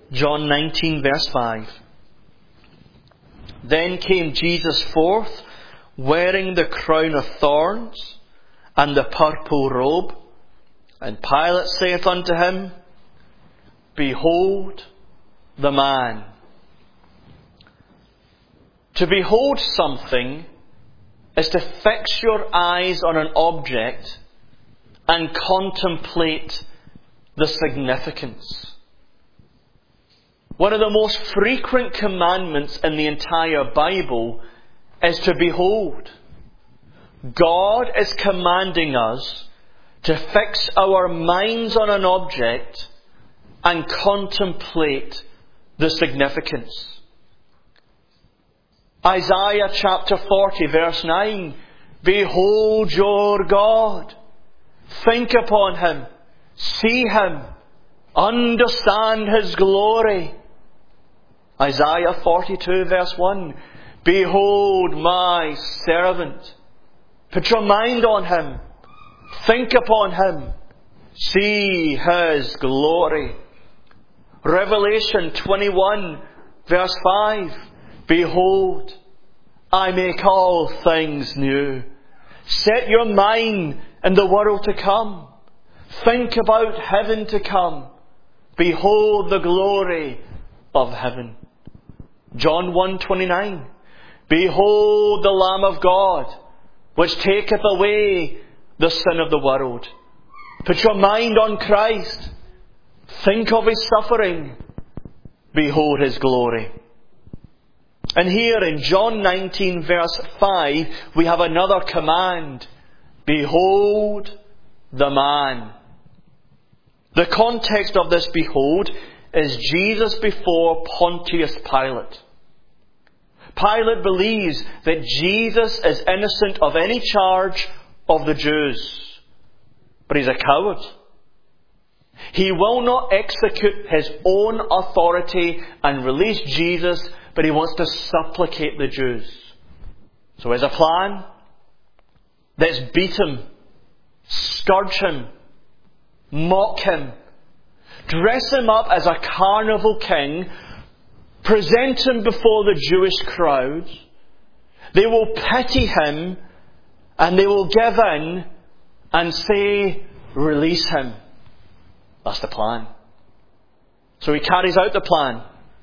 John 19 verse 5. Then came Jesus forth, wearing the crown of thorns and the purple robe. And Pilate saith unto him, Behold the man. To behold something is to fix your eyes on an object and contemplate the significance. One of the most frequent commandments in the entire Bible is to behold. God is commanding us to fix our minds on an object and contemplate the significance. Isaiah chapter 40 verse 9. Behold your God. Think upon Him. See Him. Understand His glory. Isaiah 42 verse 1. Behold my servant. Put your mind on Him. Think upon Him. See His glory. Revelation 21 verse 5. Behold, I make all things new. Set your mind in the world to come. Think about heaven to come. Behold the glory of heaven. John 1:29. Behold the Lamb of God, which taketh away the sin of the world. Put your mind on Christ. Think of His suffering. Behold His glory. And here in John 19 verse 5, we have another command. Behold the man. The context of this behold is Jesus before Pontius Pilate. Pilate believes that Jesus is innocent of any charge of the Jews. But he's a coward. He will not execute his own authority and release Jesus, but he wants to supplicate the Jews. So there's a plan. Let's beat Him, scourge Him, mock Him, dress Him up as a carnival king, present Him before the Jewish crowds. They will pity Him and they will give in and say, release Him. That's the plan. So he carries out the plan.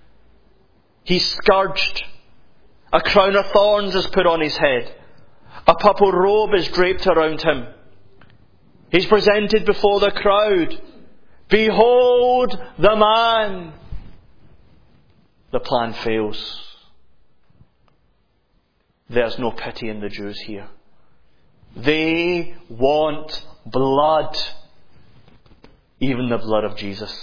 He's scourged. A crown of thorns is put on His head. A purple robe is draped around Him. He's presented before the crowd. Behold the man. The plan fails. There's no pity in the Jews here. They want blood. Even the blood of Jesus.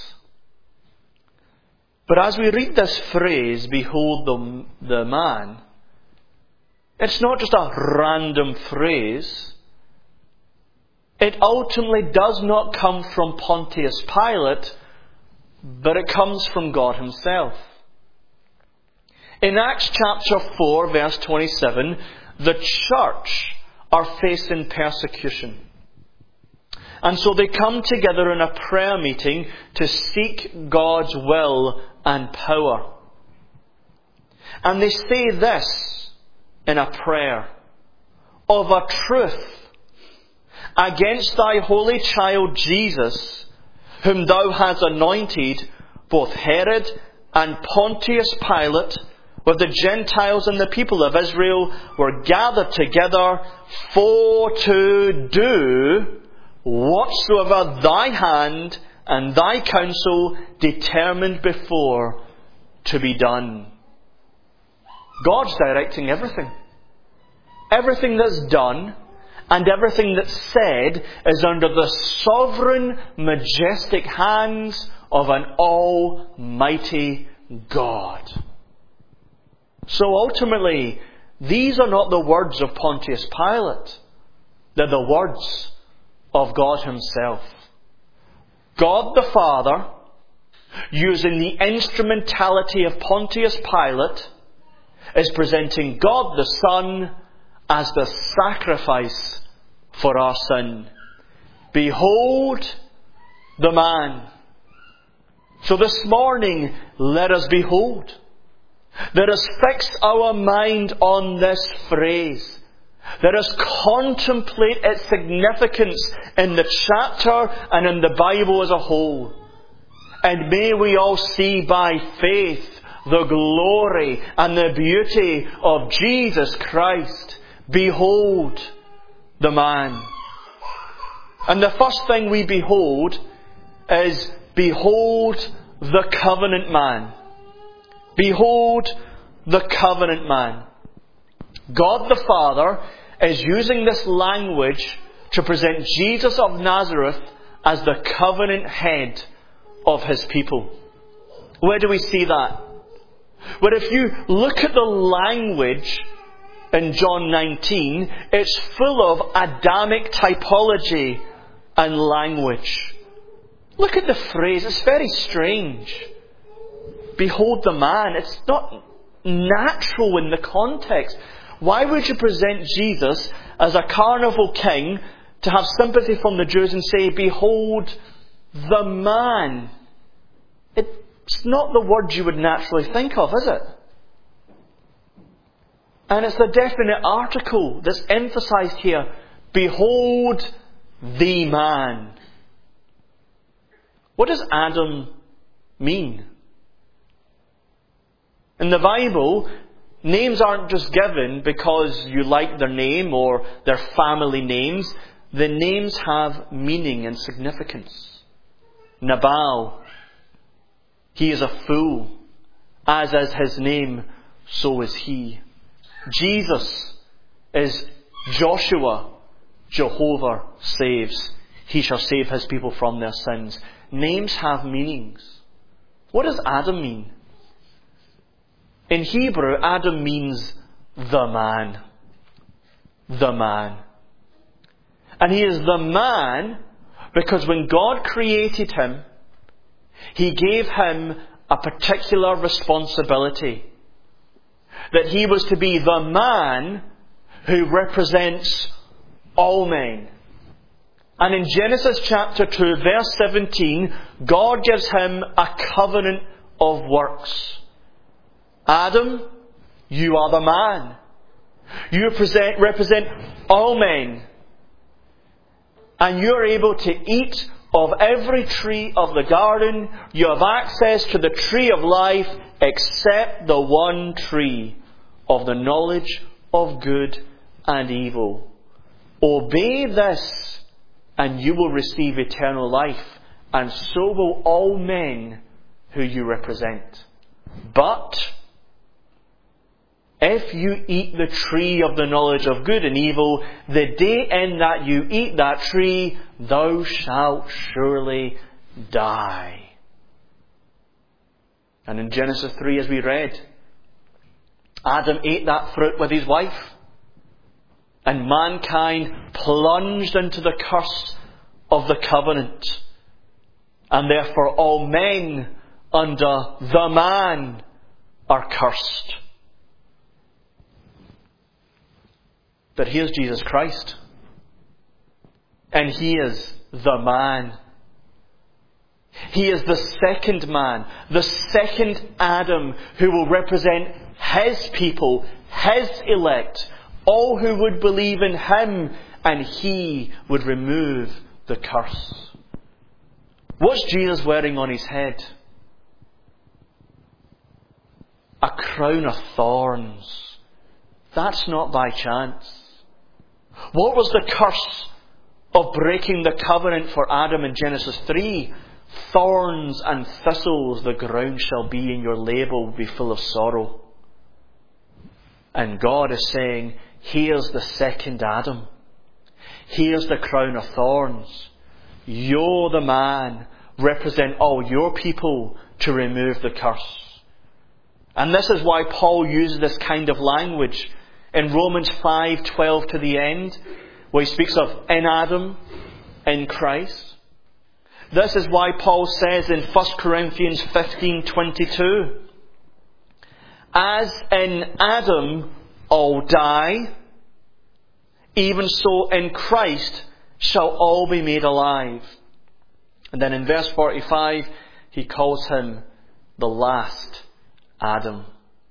But as we read this phrase, behold the man, it's not just a random phrase. It ultimately does not come from Pontius Pilate, but it comes from God Himself. In Acts chapter 4 verse 27, the church are facing persecution. And so they come together in a prayer meeting to seek God's will and power. And they say this in a prayer. Of a truth, against thy holy child Jesus, whom thou hast anointed, both Herod and Pontius Pilate, with the Gentiles and the people of Israel, were gathered together for to do whatsoever thy hand and thy counsel determined before to be done. God's directing everything. Everything that's done and everything that's said is under the sovereign, majestic hands of an almighty God. So ultimately, these are not the words of Pontius Pilate. They're the words of God Himself. God the Father, using the instrumentality of Pontius Pilate, is presenting God the Son as the sacrifice for our sin. Behold the man. So this morning, let us behold. Let us fix our mind on this phrase. Let us contemplate its significance in the chapter and in the Bible as a whole. And may we all see by faith the glory and the beauty of Jesus Christ. Behold the man. And the first thing we behold is, behold the covenant man. Behold the covenant man. God the Father is using this language to present Jesus of Nazareth as the covenant head of His people. Where do we see that? Well, if you look at the language in John 19, it's full of Adamic typology and language. Look at the phrase, it's very strange. Behold the man. It's not natural in the context. Why would you present Jesus as a carnival king to have sympathy from the Jews and say, behold the man? It's not the word you would naturally think of, is it? And it's the definite article that's emphasized here. Behold the man. What does Adam mean? In the Bible, names aren't just given because you like their name or their family names. The names have meaning and significance. Nabal, he is a fool. As is his name, so is he. Jesus is Joshua. Jehovah saves. He shall save his people from their sins. Names have meanings. What does Adam mean? In Hebrew, Adam means the man. The man. And he is the man because when God created him, He gave him a particular responsibility. That he was to be the man who represents all men. And in Genesis chapter 2, verse 17, God gives him a covenant of works. Adam, you are the man. You represent all men. And you're able to eat of every tree of the garden. You have access to the tree of life except the one tree of the knowledge of good and evil. Obey this and you will receive eternal life, and so will all men who you represent. But if you eat the tree of the knowledge of good and evil, the day in that you eat that tree, thou shalt surely die. And in Genesis 3, as we read, Adam ate that fruit with his wife, and mankind plunged into the curse of the covenant. And therefore all men under the man are cursed. But here's Jesus Christ. And He is the man. He is the second man, the second Adam, who will represent His people, His elect, all who would believe in Him, and He would remove the curse. What's Jesus wearing on His head? A crown of thorns. That's not by chance. What was the curse of breaking the covenant for Adam in Genesis 3? Thorns and thistles the ground shall be, and your labour will be full of sorrow. And God is saying, here's the second Adam. Here's the crown of thorns. You're the man. Represent all your people to remove the curse. And this is why Paul uses this kind of language in Romans 5:12 to the end, where he speaks of in Adam, in Christ. This is why Paul says in 1 Corinthians 15:22, as in Adam all die, even so in Christ shall all be made alive. And then in verse 45, he calls him the last Adam.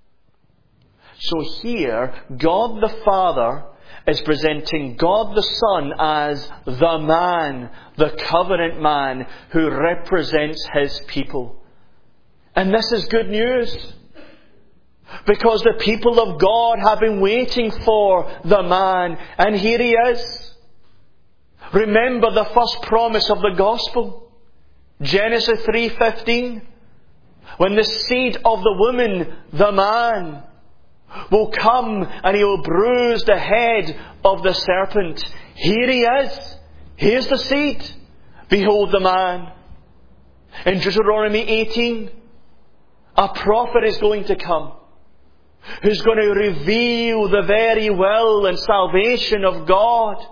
So here, God the Father is presenting God the Son as the man, the covenant man who represents his people. And this is good news, because the people of God have been waiting for the man, and here he is. Remember the first promise of the gospel, Genesis 3:15, when the seed of the woman, the man, will come and he will bruise the head of the serpent. Here he is. Here's the seed. Behold the man. In Deuteronomy 18, a prophet is going to come who's going to reveal the very will and salvation of God.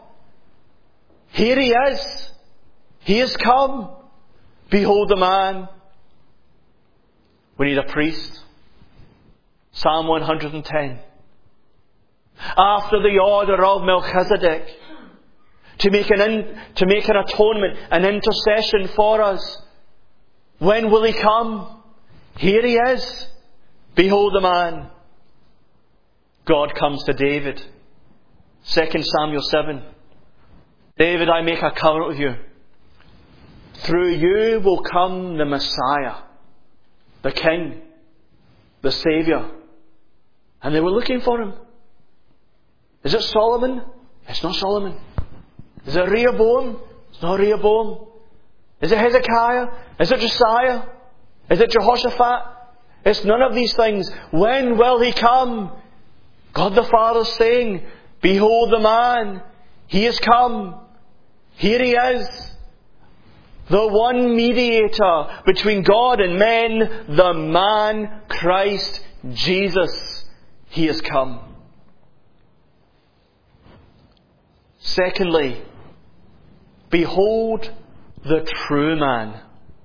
Here he is. He has come. Behold the man. We need a priest. Psalm 110. After the order of Melchizedek, to make an atonement, an intercession for us. When will he come? Here he is. Behold the man. God comes to David. 2 Samuel 7. David, I make a covenant with you. Through you will come the Messiah, the King, the Saviour. And they were looking for him. Is it Solomon? It's not Solomon. Is it Rehoboam? It's not Rehoboam. Is it Hezekiah? Is it Josiah? Is it Jehoshaphat? It's none of these things. When will he come? God the Father is saying, behold the man. He has come. Here he is. The one mediator between God and men, the man Christ Jesus. He has come. Secondly, behold the true man.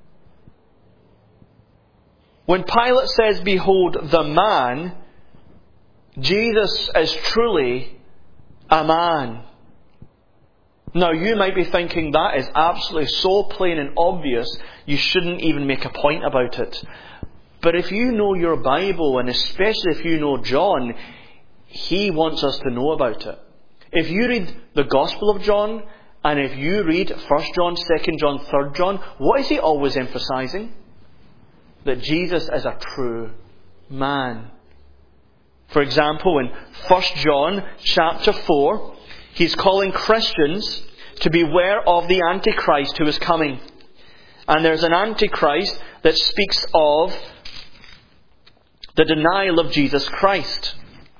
When Pilate says, behold the man, Jesus is truly a man. Now you might be thinking that is absolutely so plain and obvious, you shouldn't even make a point about it. But if you know your Bible, and especially if you know John, he wants us to know about it. If you read the Gospel of John, and if you read 1 John, 2 John, 3 John, what is he always emphasizing? That Jesus is a true man. For example, in 1 John chapter 4, he's calling Christians to beware of the Antichrist who is coming. And there's an Antichrist that speaks of the denial of Jesus Christ.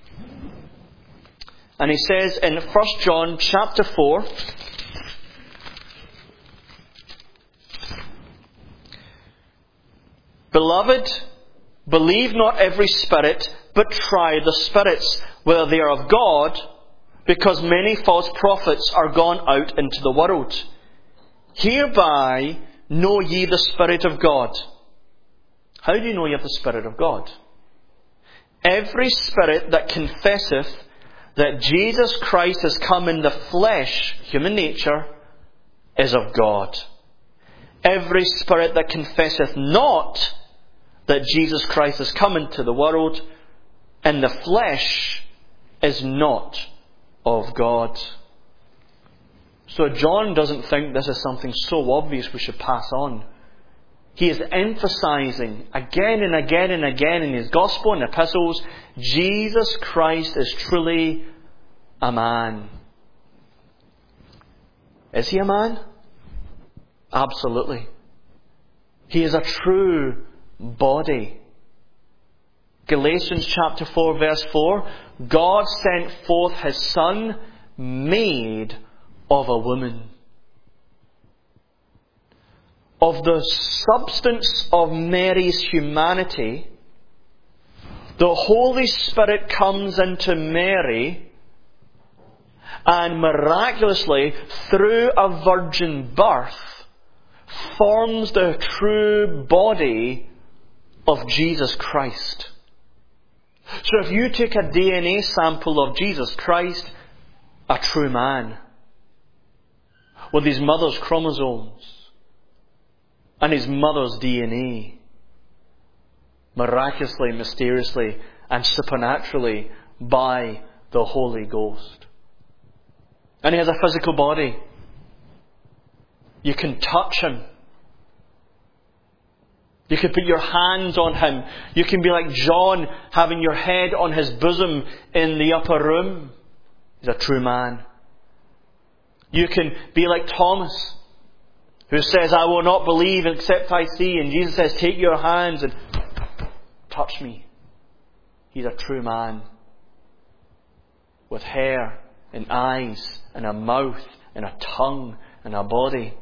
And he says in 1 John chapter 4, Beloved, believe not every spirit, but try the spirits, whether they are of God, because many false prophets are gone out into the world. Hereby know ye the Spirit of God. How do you know you have the Spirit of God? Every spirit that confesseth that Jesus Christ has come in the flesh, human nature, is of God. Every spirit that confesseth not that Jesus Christ has come into the world in the flesh is not of God. So John doesn't think this is something so obvious we should pass on. He is emphasizing again and again and again in his gospel and epistles, Jesus Christ is truly a man. Is he a man? Absolutely. He is a true body. Galatians chapter 4 verse 4, God sent forth his Son made of a woman. Of the substance of Mary's humanity, the Holy Spirit comes into Mary and miraculously, through a virgin birth, forms the true body of Jesus Christ. So if you took a DNA sample of Jesus Christ, a true man, with his mother's chromosomes, and his mother's DNA. Miraculously, mysteriously, and supernaturally by the Holy Ghost. And he has a physical body. You can touch him. You can put your hands on him. You can be like John, having your head on his bosom in the upper room. He's a true man. You can be like Thomas, who says, I will not believe except I see. And Jesus says, take your hands and touch me. He's a true man. With hair and eyes and a mouth and a tongue and a body.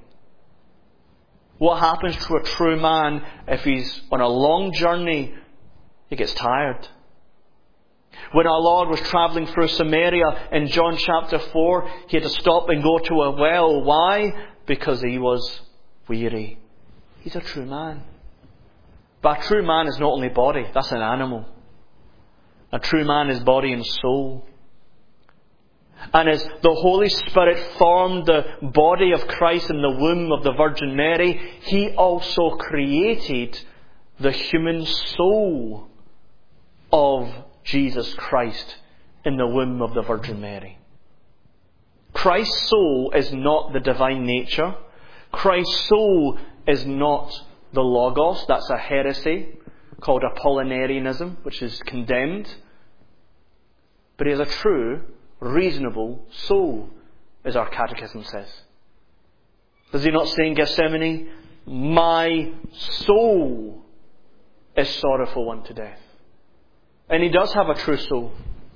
What happens to a true man if he's on a long journey? He gets tired. When our Lord was travelling through Samaria in John chapter 4, he had to stop and go to a well. Why? Because he was weary. He's a true man. But a true man is not only body, that's an animal. A true man is body and soul. And as the Holy Spirit formed the body of Christ in the womb of the Virgin Mary, He also created the human soul of Jesus Christ in the womb of the Virgin Mary. Christ's soul is not the divine nature. Christ's soul is not the Logos. That's a heresy called Apollinarianism, which is condemned. But He has a true, reasonable soul, as our catechism says. Does He not say in Gethsemane, my soul is sorrowful unto death? And He does have a true soul.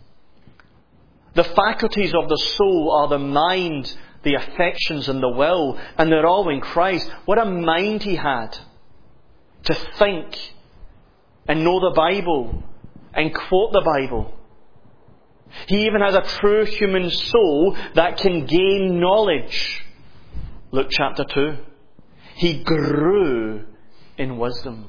The faculties of the soul are the mind, the affections and the will, and they're all in Christ. What a mind He had to think and know the Bible and quote the Bible. He even has a true human soul that can gain knowledge. Luke chapter 2. He grew in wisdom.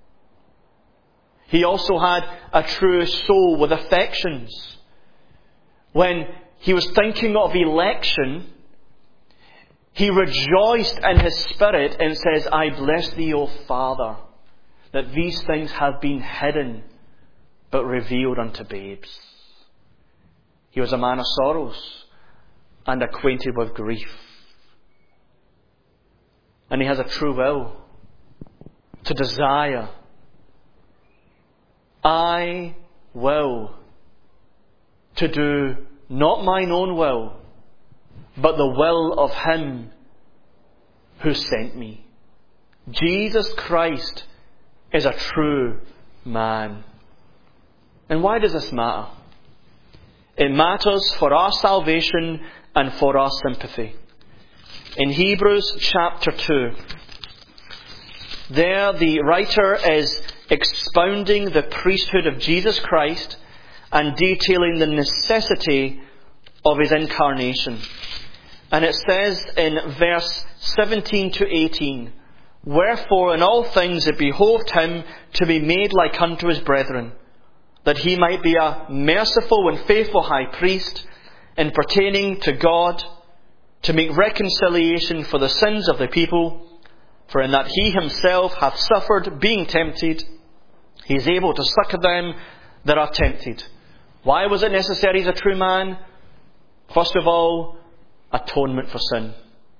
He also had a true soul with affections. When He was thinking of election, He rejoiced in His spirit and says, I bless Thee, O Father, that these things have been hidden, but revealed unto babes. He was a man of sorrows and acquainted with grief. And He has a true will to desire. I will to do not mine own will, but the will of Him who sent me. Jesus Christ is a true man. And why does this matter? It matters for our salvation and for our sympathy. In Hebrews chapter 2, there the writer is expounding the priesthood of Jesus Christ and detailing the necessity of His incarnation. And it says in verse 17 to 18, Wherefore in all things it behoved Him to be made like unto His brethren, that He might be a merciful and faithful high priest, in pertaining to God, to make reconciliation for the sins of the people. For in that He Himself hath suffered, being tempted, He is able to succour them that are tempted. Why was it necessary as a true man? First of all, atonement for sin.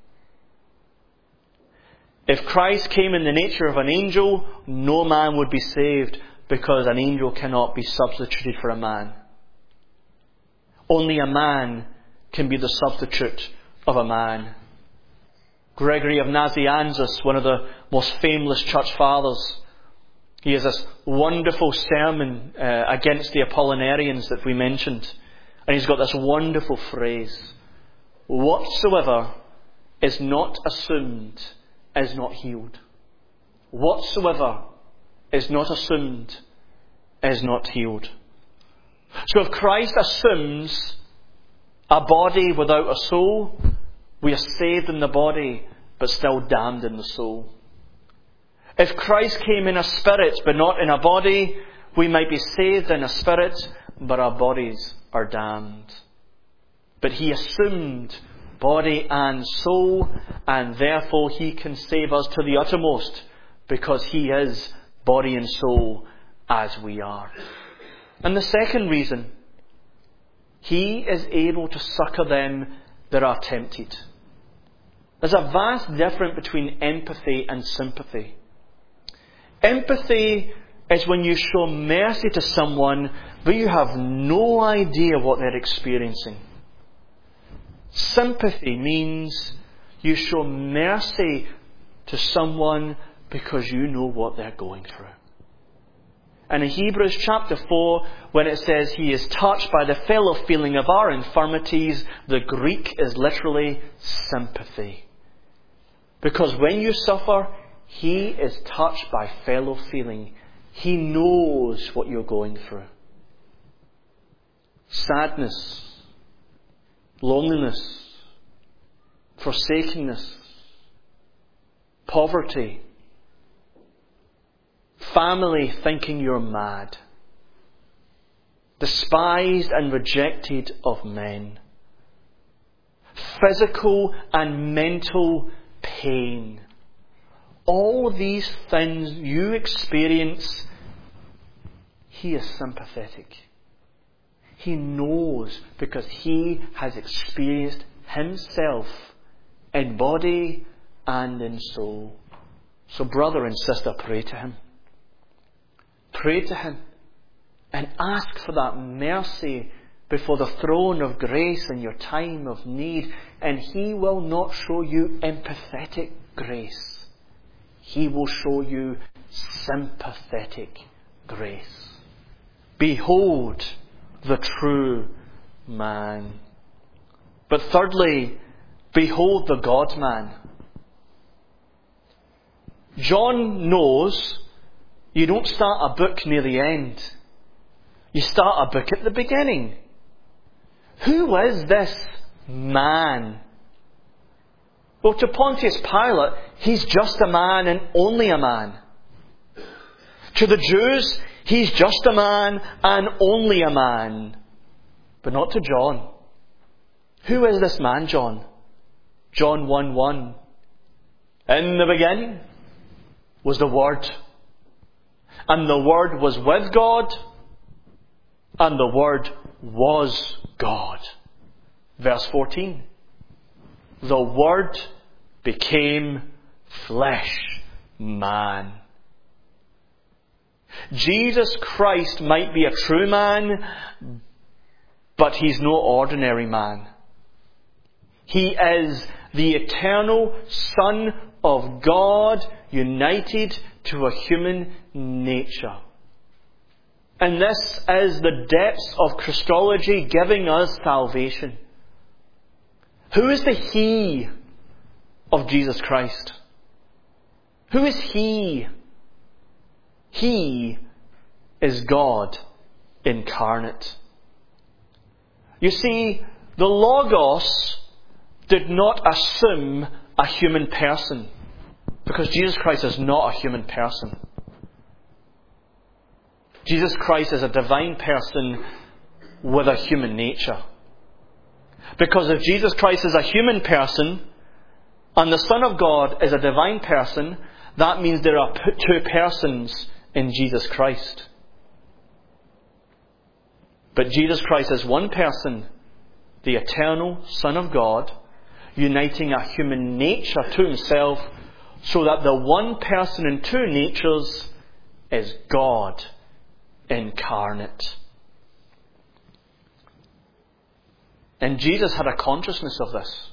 If Christ came in the nature of an angel, no man would be saved, because an angel cannot be substituted for a man. Only a man can be the substitute of a man. Gregory of Nazianzus, one of the most famous church fathers, he has this wonderful sermon against the Apollinarians that we mentioned. And he's got this wonderful phrase: whatsoever is not assumed is not healed. Whatsoever is not assumed is not healed. So if Christ assumes a body without a soul, we are saved in the body but still damned in the soul. If Christ came in a spirit but not in a body, we might be saved in a spirit, but our bodies are damned. But He assumed body and soul, and therefore He can save us to the uttermost, because He is body and soul as we are. And the second reason, He is able to succour them that are tempted. There's a vast difference between empathy and sympathy. Empathy is when you show mercy to someone, but you have no idea what they're experiencing. Sympathy means you show mercy to someone because you know what they're going through. And in Hebrews chapter 4, when it says He is touched by the fellow feeling of our infirmities, the Greek is literally sympathy. Because when you suffer, He is touched by fellow feeling. He knows what you're going through. Sadness, loneliness, forsakenness, poverty, family thinking you're mad, despised and rejected of men, physical and mental pain. All these things you experience, He is sympathetic. He knows because He has experienced Himself in body and in soul. So brother and sister, pray to Him. Pray to Him and ask for that mercy before the throne of grace in your time of need. And He will not show you empathetic grace. He will show you sympathetic grace. Behold the true man. But thirdly, behold the God-man. John knows you don't start a book near the end. You start a book at the beginning. Who is this man? Well, to Pontius Pilate, he's just a man and only a man. To the Jews, he's just a man and only a man. But not to John. Who is this man, John? John 1:1. In the beginning was the Word, and the Word was with God, and the Word was God. Verse 14. The Word became flesh, man. Jesus Christ might be a true man, but He's no ordinary man. He is the eternal Son of God, united to a human nature. And this is the depths of Christology giving us salvation. Who is the He of Jesus Christ? Who is He? He is God incarnate. You see, the Logos did not assume a human person, because Jesus Christ is not a human person. Jesus Christ is a divine person with a human nature. Because if Jesus Christ is a human person and the Son of God is a divine person, that means there are two persons in Jesus Christ. But Jesus Christ is one person, the eternal Son of God, uniting a human nature to Himself, so that the one person in two natures is God incarnate. And Jesus had a consciousness of this.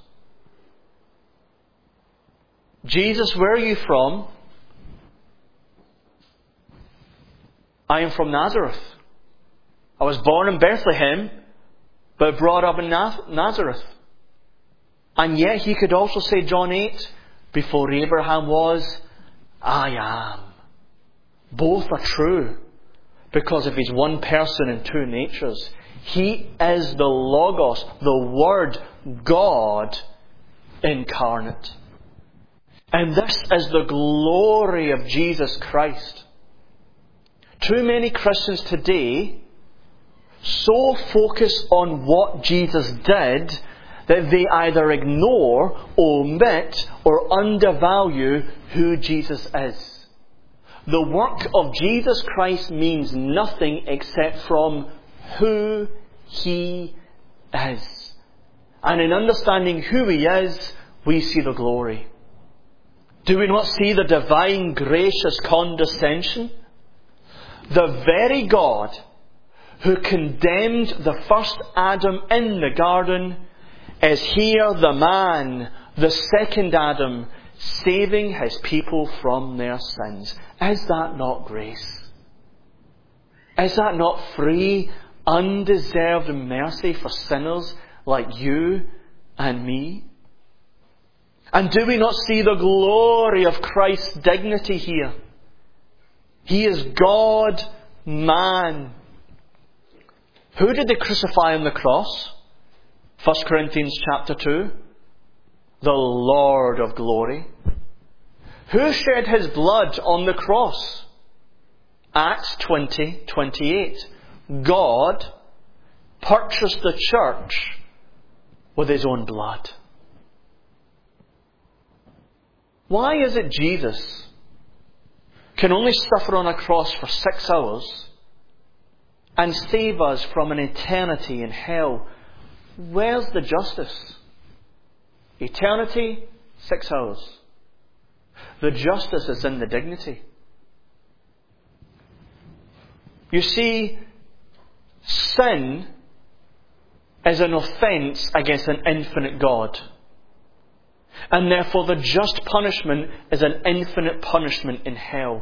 Jesus, where are you from? I am from Nazareth. I was born in Bethlehem, but brought up in Nazareth. And yet He could also say, John 8, before Abraham was, I am. Both are true. Because if He's one person in two natures, He is the Logos, the Word, God incarnate. And this is the glory of Jesus Christ. Too many Christians today so focus on what Jesus did that they either ignore, omit, or undervalue who Jesus is. The work of Jesus Christ means nothing except from who He is. And in understanding who He is, we see the glory. Do we not see the divine gracious condescension? The very God who condemned the first Adam in the garden is here the man, the second Adam, saving his people from their sins. Is that not grace? Is that not free, undeserved mercy for sinners like you and me? And do we not see the glory of Christ's dignity here? He is God, man. Who did they crucify on the cross? 1 Corinthians chapter 2. The Lord of glory. Who shed His blood on the cross? Acts 20:28. God purchased the church with His own blood. Why is it Jesus can only suffer on a cross for 6 hours and save us from an eternity in hell? Where's the justice? Eternity, 6 hours. The justice is in the dignity. You see, sin is an offence against an infinite God. And therefore the just punishment is an infinite punishment in hell.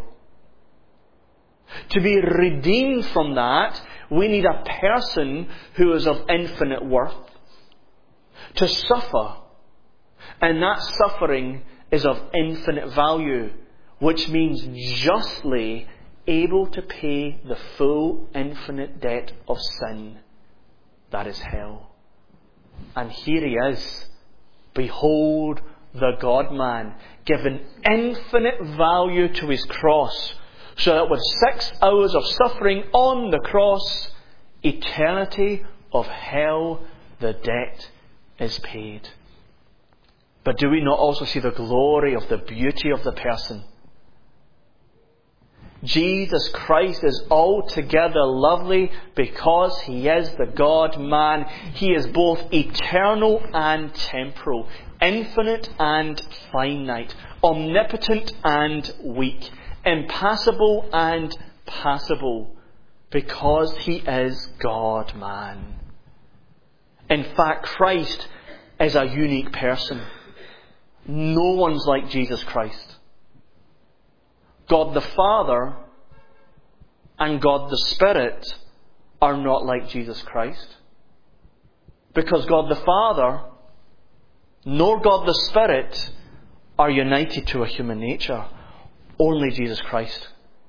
To be redeemed from that, we need a person who is of infinite worth to suffer. And that suffering is of infinite value, which means justly able to pay the full infinite debt of sin. That is hell. And here He is. Behold the God-man, given infinite value to His cross, so that with 6 hours of suffering on the cross, eternity of hell, the debt is paid. But do we not also see the glory of the beauty of the person? Jesus Christ is altogether lovely because He is the God-man. He is both eternal and temporal, infinite and finite, omnipotent and weak, impassible and passible, because He is God-man. In fact, Christ is a unique person. No one's like Jesus Christ. God the Father and God the Spirit are not like Jesus Christ. Because God the Father nor God the Spirit are united to a human nature. Only Jesus Christ.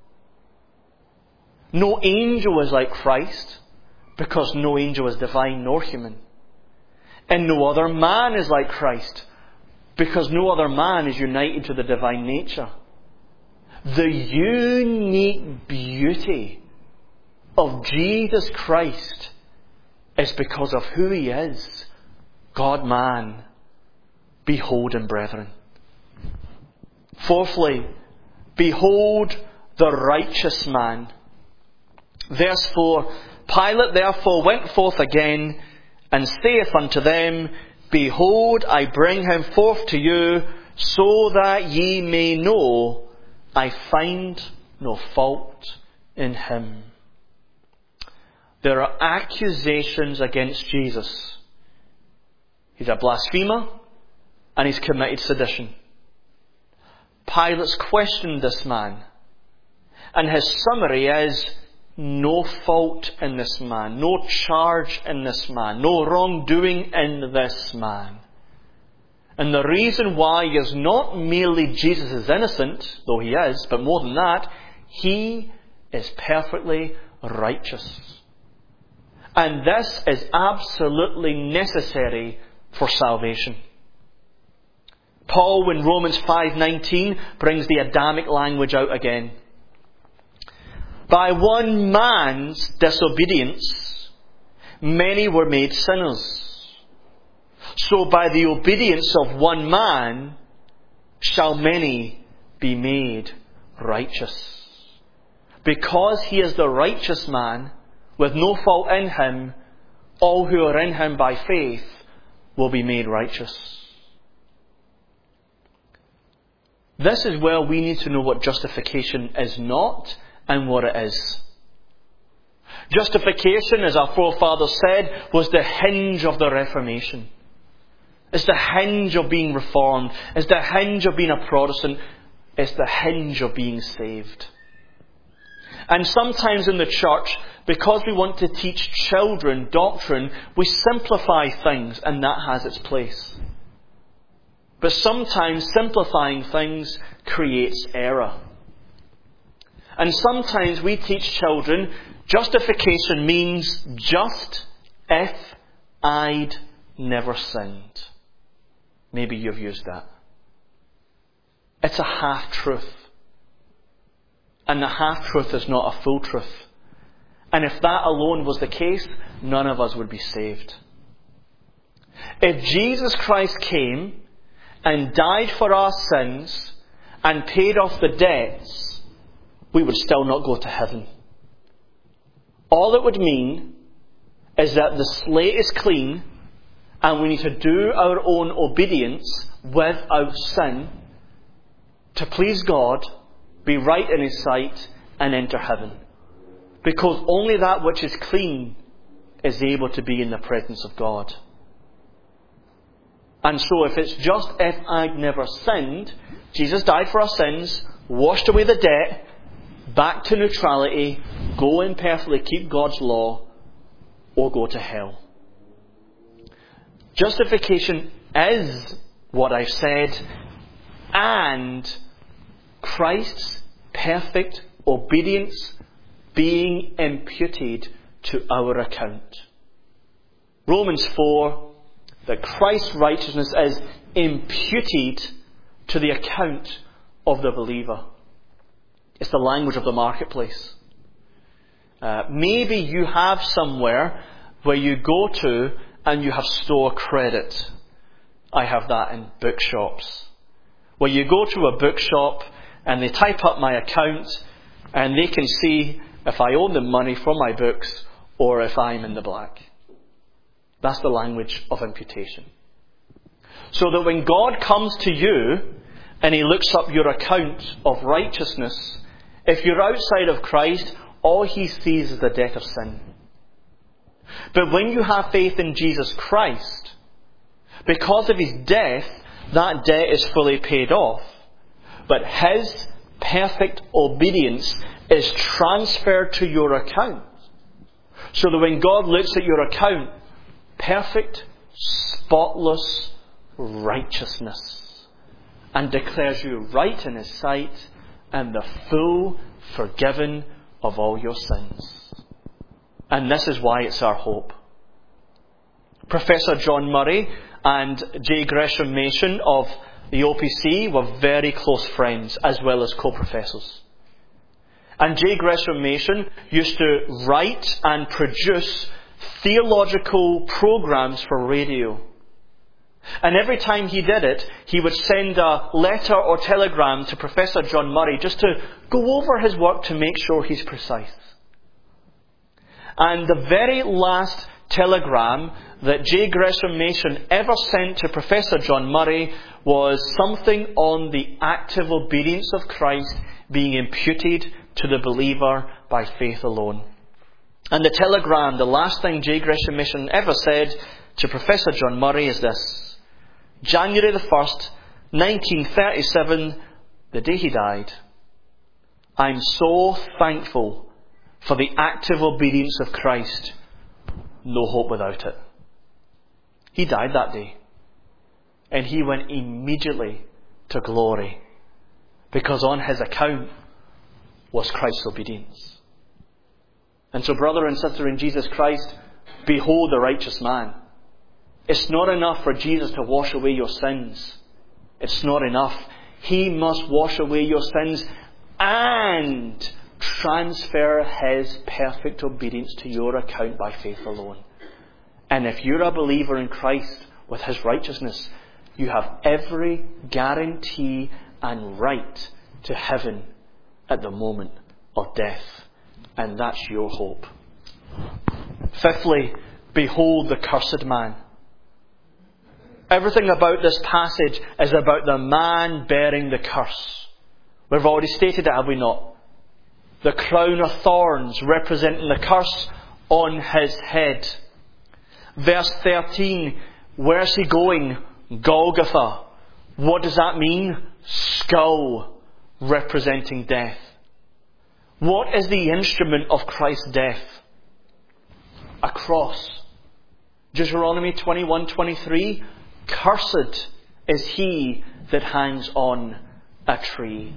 No angel is like Christ, because no angel is divine nor human. And no other man is like Christ, because no other man is united to the divine nature. The unique beauty of Jesus Christ is because of who He is, God-man. Behold Him, brethren. Fourthly, behold the righteous man. Verse 4, Pilate therefore went forth again, and saith unto them, Behold, I bring him forth to you, so that ye may know I find no fault in him. There are accusations against Jesus. He's a blasphemer, and he's committed sedition. Pilate's questioned this man, and his summary is, no fault in this man, no charge in this man, no wrongdoing in this man. And the reason why is not merely Jesus is innocent, though He is, but more than that, He is perfectly righteous. And this is absolutely necessary for salvation. Paul, in Romans 5:19, brings the Adamic language out again. By one man's disobedience, many were made sinners. So by the obedience of one man shall many be made righteous. Because he is the righteous man, with no fault in him, all who are in him by faith will be made righteous. This is where we need to know what justification is not and what it is. Justification, as our forefathers said, was the hinge of the Reformation. It's the hinge of being reformed. It's the hinge of being a Protestant. It's the hinge of being saved. And sometimes in the church, because we want to teach children doctrine, we simplify things, and that has its place. But sometimes simplifying things creates error. And sometimes we teach children justification means just if I'd never sinned. Maybe you've used that. It's a half-truth. And the half-truth is not a full truth. And if that alone was the case, none of us would be saved. If Jesus Christ came and died for our sins and paid off the debts, we would still not go to heaven. All it would mean is that the slate is clean and we need to do our own obedience without sin to please God, be right in His sight, and enter heaven. Because only that which is clean is able to be in the presence of God. And so if it's just if I'd never sinned, Jesus died for our sins, washed away the debt, back to neutrality, go in perfectly, keep God's law, or go to hell. Justification is what I've said, and Christ's perfect obedience being imputed to our account. Romans 4, that Christ's righteousness is imputed to the account of the believer. It's the language of the marketplace. Maybe you have somewhere where you go to and you have store credit. I have that in bookshops. Where you go to a bookshop and they type up my account and they can see if I owe them money for my books or if I'm in the black. That's the language of imputation. So that when God comes to you and He looks up your account of righteousness, if you're outside of Christ, all He sees is the debt of sin. But when you have faith in Jesus Christ, because of His death, that debt is fully paid off. But His perfect obedience is transferred to your account. So that when God looks at your account, perfect, spotless righteousness, and declares you right in His sight and the full forgiven of all your sins. And this is why it's our hope. Professor John Murray and J. Gresham Machen of the OPC were very close friends as well as co-professors. And J. Gresham Machen used to write and produce theological programs for radio. And every time he did it, he would send a letter or telegram to Professor John Murray just to go over his work to make sure he's precise. And the very last telegram that J. Gresham Machen ever sent to Professor John Murray was something on the active obedience of Christ being imputed to the believer by faith alone. And the telegram, the last thing J. Gresham Machen ever said to Professor John Murray is this: January the 1st, 1937, the day he died, I'm so thankful for the active obedience of Christ. No hope without it. He died that day. And he went immediately to glory. Because on his account was Christ's obedience. And so, brother and sister in Jesus Christ, behold the righteous man. It's not enough for Jesus to wash away your sins. It's not enough. He must wash away your sins and transfer His perfect obedience to your account by faith alone. And if you're a believer in Christ, with His righteousness, you have every guarantee and right to heaven at the moment of death. And that's your hope. Fifthly, behold the cursed man. Everything about this passage is about the man bearing the curse. We've already stated it, have we not? The crown of thorns representing the curse on his head. Verse 13, where's he going? Golgotha. What does that mean? Skull, representing death. What is the instrument of Christ's death? A cross. Deuteronomy 21:23, cursed is he that hangs on a tree.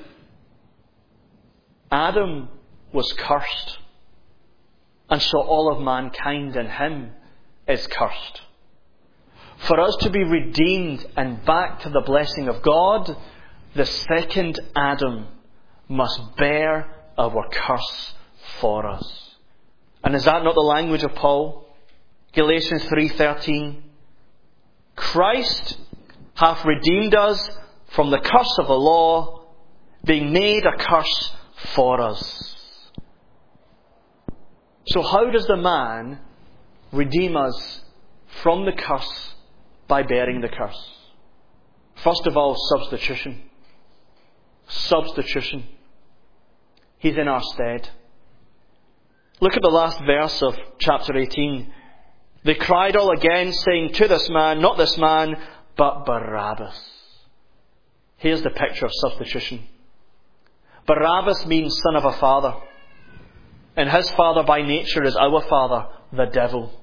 Adam was cursed, and so all of mankind in him is cursed. For us to be redeemed and back to the blessing of God, the second Adam must bear our curse for us. And is that not the language of Paul? Galatians 3:13. Christ hath redeemed us from the curse of the law, being made a curse for us. So how does the man redeem us from the curse by bearing the curse? First of all, substitution. Substitution. He's in our stead. Look at the last verse of chapter 18. They cried all again, saying, to this man, not this man, but Barabbas. Here's the picture of substitution. Barabbas means son of a father. And his father by nature is our father, the devil.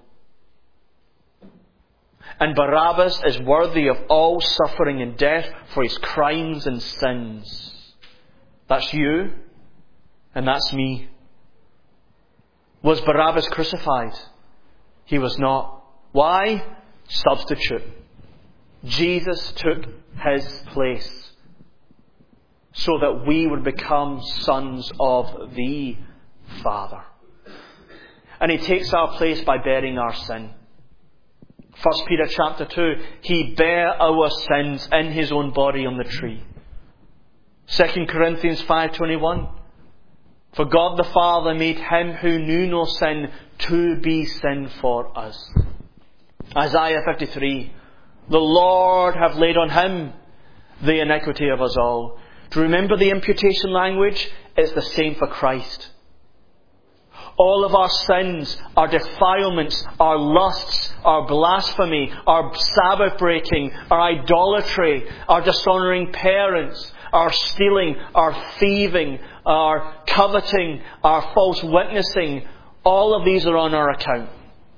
And Barabbas is worthy of all suffering and death for his crimes and sins. That's you, and that's me. Was Barabbas crucified? He was not. Why? Substitute. Jesus took his place so that we would become sons of the Father. And he takes our place by bearing our sin. 1 Peter chapter 2, he bare our sins in his own body on the tree. 2 Corinthians 5:21, for God the Father made him who knew no sin to be sin for us. Isaiah 53, the Lord hath laid on him the iniquity of us all. Do you remember the imputation language? It's the same for Christ. All of our sins, our defilements, our lusts, our blasphemy, our Sabbath breaking, our idolatry, our dishonouring parents, our stealing, our thieving, our coveting, our false witnessing, all of these are on our account.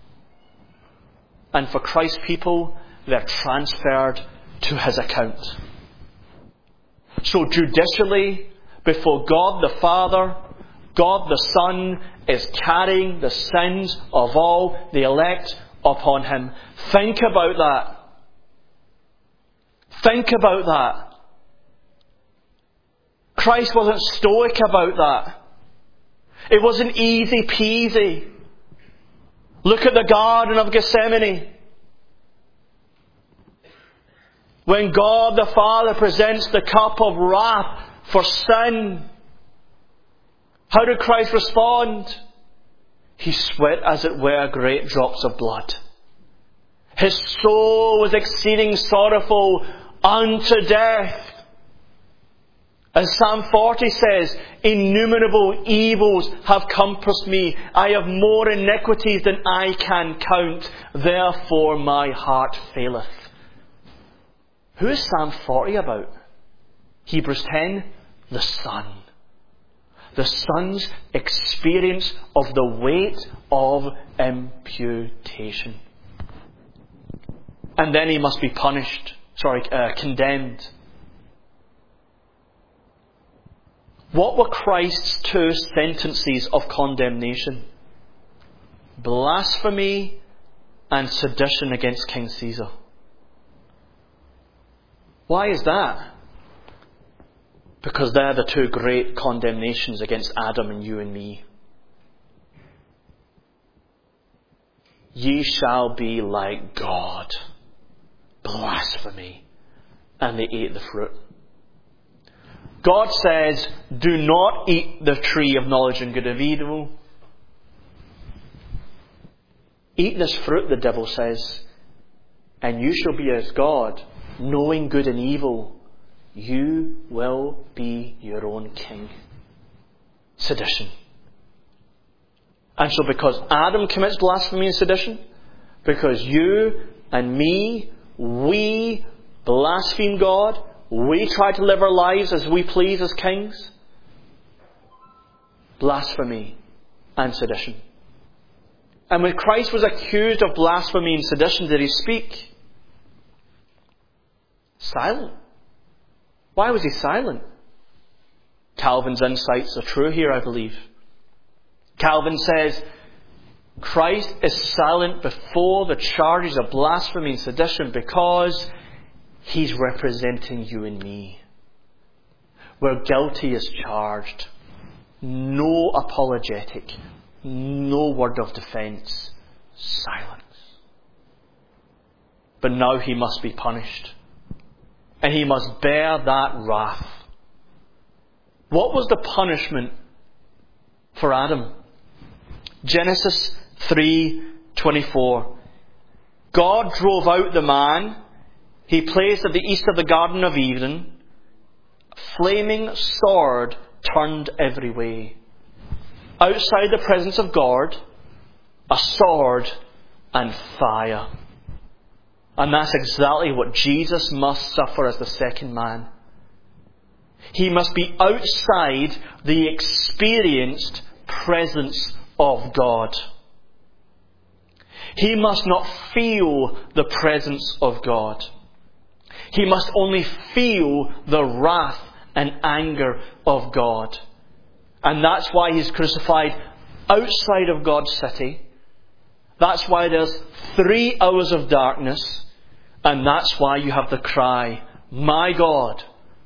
And for Christ's people, they're transferred to his account. So judicially, before God the Father, God the Son is carrying the sins of all the elect upon him. Think about that. Think about that. Christ wasn't stoic about that. It wasn't easy peasy. Look at the Garden of Gethsemane. When God the Father presents the cup of wrath for sin, how did Christ respond? He sweat, as it were, great drops of blood. His soul was exceeding sorrowful unto death. As Psalm 40 says, innumerable evils have compassed me. I have more iniquities than I can count. Therefore my heart faileth. Who is Psalm 40 about? Hebrews 10, the Son. The Son's experience of the weight of imputation. And then he must be condemned. What were Christ's two sentences of condemnation? Blasphemy and sedition against King Caesar. Why is that? Because they're the two great condemnations against Adam and you and me. Ye shall be like God. Blasphemy. And they ate the fruit. God says, do not eat the tree of knowledge and good and evil. Eat this fruit, the devil says, and you shall be as God, knowing good and evil. You will be your own king. Sedition. And so because Adam commits blasphemy and sedition, because you and me, we blaspheme God, we try to live our lives as we please as kings, blasphemy and sedition. And when Christ was accused of blasphemy and sedition, did he speak? Silent. Why was he silent? Calvin's insights are true here, I believe. Calvin says, Christ is silent before the charges of blasphemy and sedition because he's representing you and me. Where guilty is charged, no apologetic, no word of defence, silence. But now he must be punished. And he must bear that wrath. What was the punishment for Adam? Genesis 3:24. God drove out the man he placed at the east of the Garden of Eden. A flaming sword turned every way. Outside the presence of God, a sword and fire. And that's exactly what Jesus must suffer as the second man. He must be outside the experienced presence of God. He must not feel the presence of God. He must only feel the wrath and anger of God. And that's why he's crucified outside of God's city. That's why there's 3 hours of darkness. And that's why you have the cry, my God,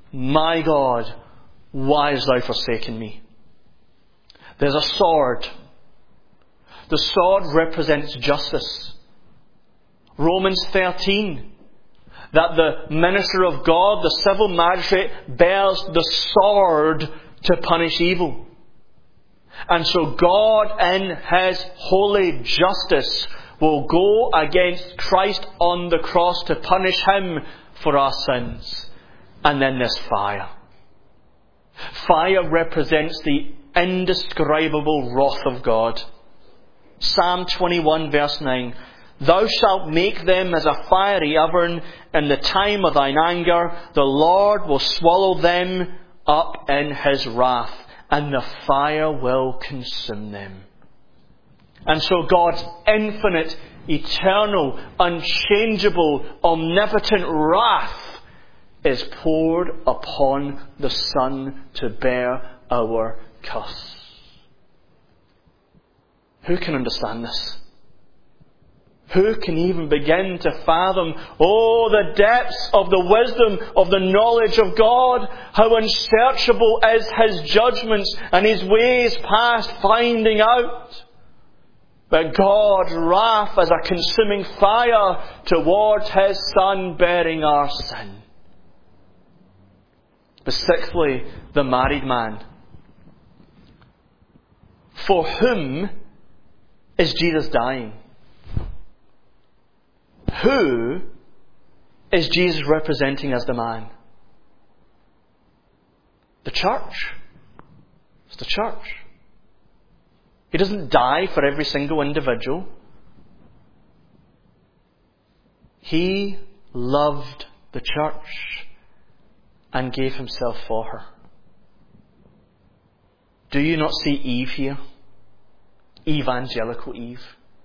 why hast thou forsaken me? There's a sword. The sword represents justice. Romans 13. That the minister of God, the civil magistrate, bears the sword to punish evil. And so God in His holy justice will go against Christ on the cross to punish Him for our sins. And then there's fire. Fire represents the indescribable wrath of God. Psalm 21 verse 9. Thou shalt make them as a fiery oven in the time of thine anger. The Lord will swallow them up in His wrath, and the fire will consume them. And so God's infinite, eternal, unchangeable, omnipotent wrath is poured upon the Son to bear our curse. Who can understand this? Who can even begin to fathom, the depths of the wisdom of the knowledge of God? How unsearchable is His judgments and His ways past finding out. But God's wrath as a consuming fire towards His Son bearing our sin. But sixthly, the married man. For whom is Jesus dying? Who is Jesus representing as the man? The church. It's the church. He doesn't die for every single individual. He loved the church and gave Himself for her. Do you not see Eve here? Evangelical Eve.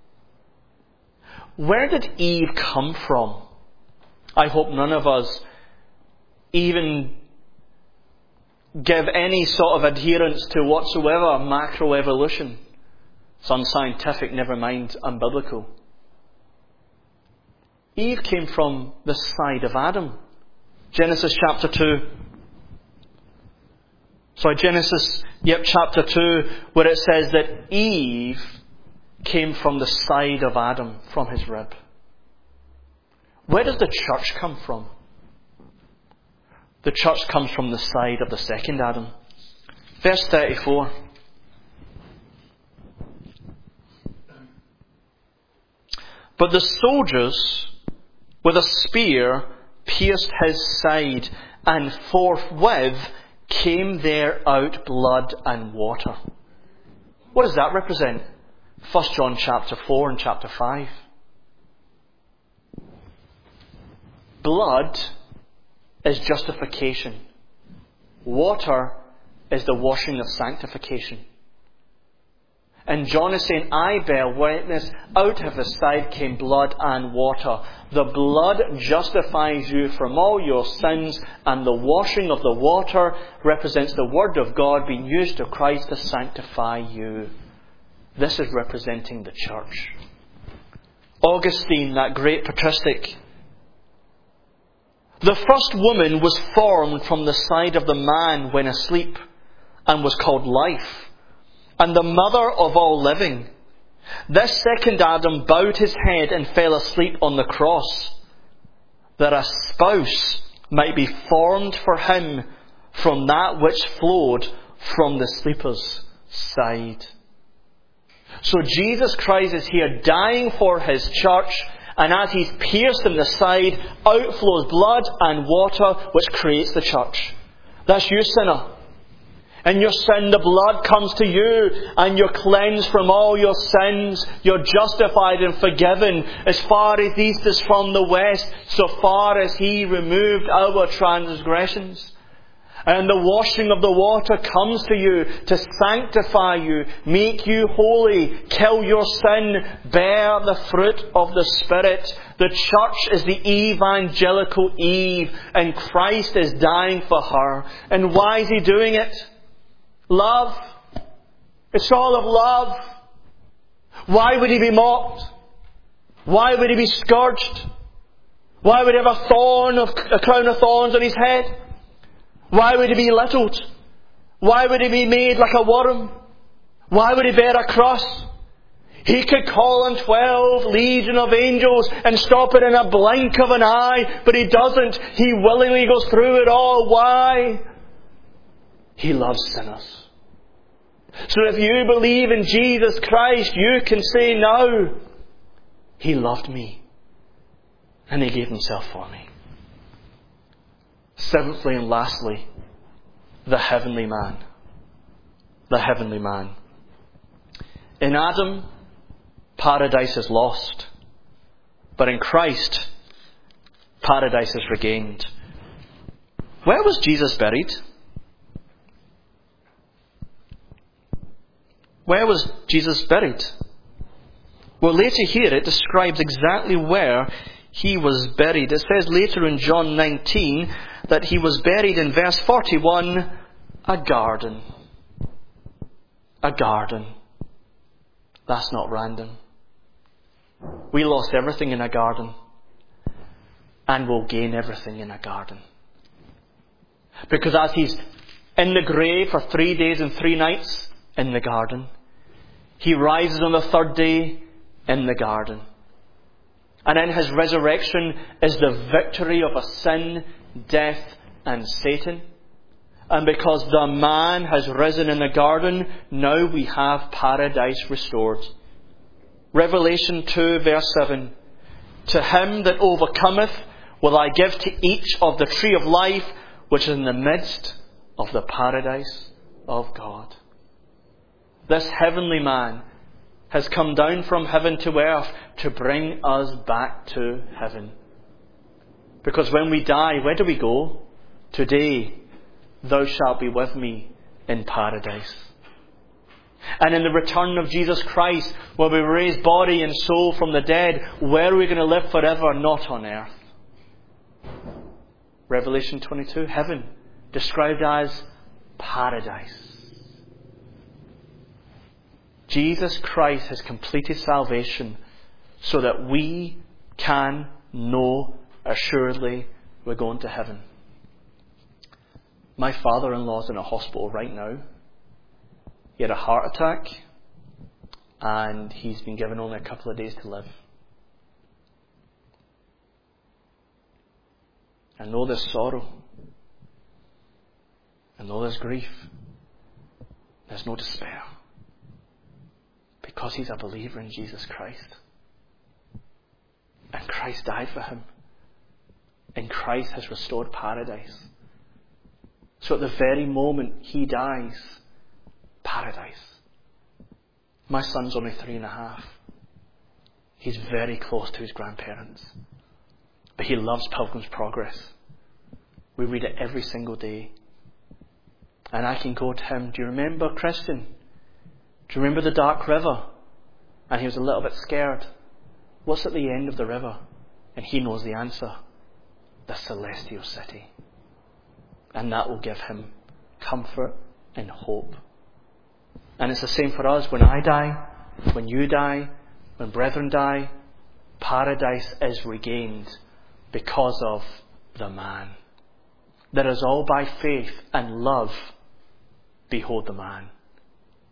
Where did Eve come from? I hope none of us even give any sort of adherence to whatsoever macroevolution. It's unscientific, never mind unbiblical. Eve came from the side of Adam. Genesis chapter 2. Chapter 2, where it says that Eve came from the side of Adam, from his rib. Where does the church come from? The church comes from the side of the second Adam. Verse 34. But the soldiers with a spear pierced his side, and forthwith came there out blood and water. What does that represent? 1 John chapter 4 and chapter 5. Blood is justification. Water is the washing of sanctification. And John is saying, I bear witness, out of his side came blood and water. The blood justifies you from all your sins, and the washing of the water represents the Word of God being used to Christ to sanctify you. This is representing the church. Augustine, that great patristic, the first woman was formed from the side of the man when asleep, and was called life, and the mother of all living. This second Adam bowed his head and fell asleep on the cross, that a spouse might be formed for him from that which flowed from the sleeper's side. So Jesus Christ is here dying for his church, and as he's pierced in the side, outflows blood and water, which creates the church. That's you, sinner. In your sin, the blood comes to you, and you're cleansed from all your sins. You're justified and forgiven. As far as east is from the west, so far as he removed our transgressions. And the washing of the water comes to you to sanctify you, make you holy, kill your sin, bear the fruit of the Spirit. The church is the evangelical Eve, and Christ is dying for her. And why is he doing it? Love. It's all of love. Why would he be mocked? Why would he be scourged? Why would he have a crown of thorns on his head? Why would he be belittled? Why would he be made like a worm? Why would he bear a cross? He could call on 12 legion of angels and stop it in a blink of an eye, but he doesn't. He willingly goes through it all. Why? He loves sinners. So if you believe in Jesus Christ, you can say now, he loved me and he gave himself for me. Seventhly and lastly, the heavenly man. The heavenly man. In Adam, paradise is lost. But in Christ, paradise is regained. Where was Jesus buried? Where was Jesus buried? Well, later here it describes exactly where he was buried. It says later in John 19 that he was buried in verse 41, a garden. A garden. That's not random. We lost everything in a garden, and we'll gain everything in a garden. Because as he's in the grave for 3 days and 3 nights in the garden, he rises on the third day in the garden. And in his resurrection is the victory of sin, death and Satan. And because the man has risen in the garden, now we have paradise restored. Revelation 2 verse 7. To him that overcometh will I give to each of the tree of life, which is in the midst of the paradise of God. This heavenly man has come down from heaven to earth to bring us back to heaven. Because when we die, where do we go? Today, thou shalt be with me in paradise. And in the return of Jesus Christ, where we raise body and soul from the dead, where are we going to live forever? Not on earth. Revelation 22, heaven, described as paradise. Jesus Christ has completed salvation so that we can know assuredly we're going to heaven. My father-in-law's in a hospital right now. He had a heart attack and he's been given only a couple of days to live. And though there's sorrow, and though there's grief, there's no despair. Because he's a believer in Jesus Christ. And Christ died for him. And Christ has restored paradise. So at the very moment he dies, paradise. My son's only 3.5. He's very close to his grandparents. But he loves Pilgrim's Progress. We read it every single day. And I can go to him, do you remember, Christian? Do you remember the dark river? And he was a little bit scared. What's at the end of the river? And he knows the answer. The celestial city. And that will give him comfort and hope. And it's the same for us. When I die, when you die, when brethren die, paradise is regained because of the man. That is all by faith and love. Behold the man.